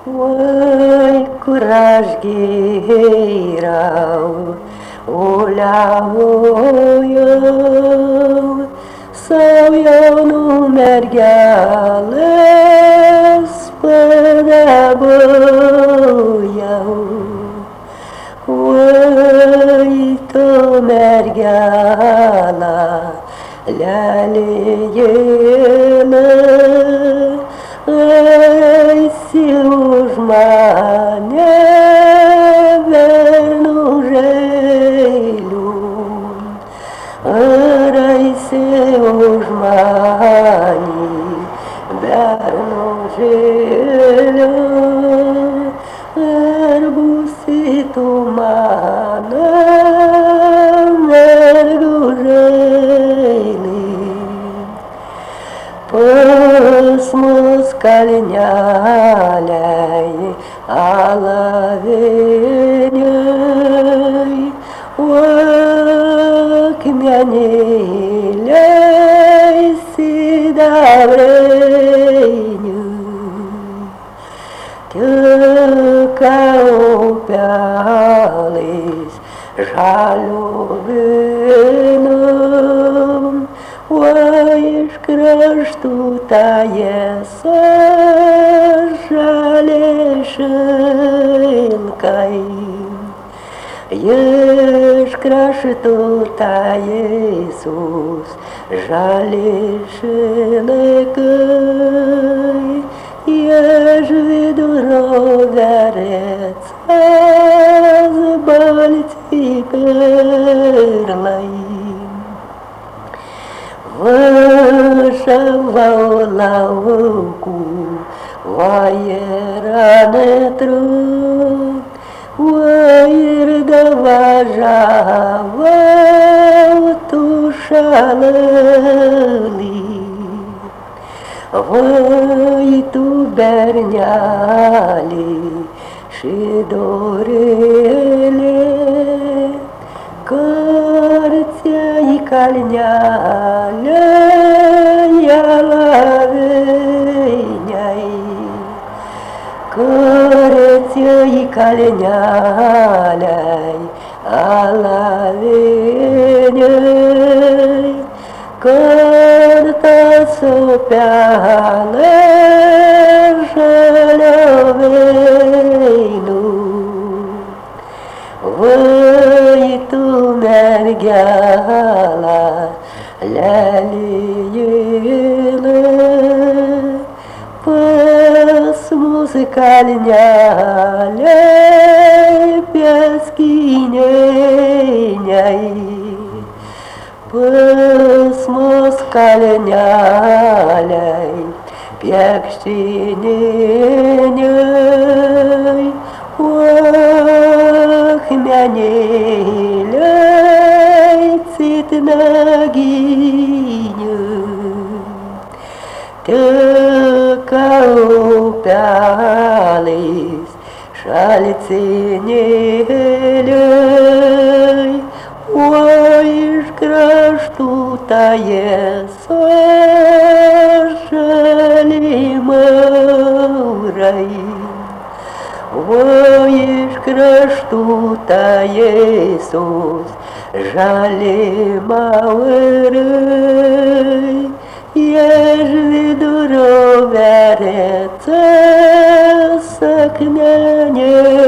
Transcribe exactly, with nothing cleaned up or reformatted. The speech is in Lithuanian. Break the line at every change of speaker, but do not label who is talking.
Oi, curaj guerreirão, olha eu, sou eu no mergales para boião. Oi, to mergala, laleyena, ai, se os manever no gelo, ai, se os manever no gelo, arbusito mana, mergo gelo. Посмус калиняляй, алавеняй, окмяниляй, сидавреню. Тюка упялись жалюбином, ой, кращу тає жалешенкой. Еш кращу тає Ісус жалешенкой. Еш видуроверець збальці перлай. Вышивав лавку, ваєра не труд, ваєр даважав ту шалили. Вой ту берняли, шидорили, Корця і кальняля, ялавеняй. Корця і кальняля, алавеняй. Корта сопяне жалявейну. Вой ту мергяла, лялиена, пас музыкальняля, пяскиненяй. Пас музыкальняля, пяскиненяй. Ох, мяниляй, цитнагиню, Тюка упялись шальцинеляй. Ой, ж кращу тає сожалимай. Ой, ж кращу тає Ісус жалимай. Єж видуровереце сакняне.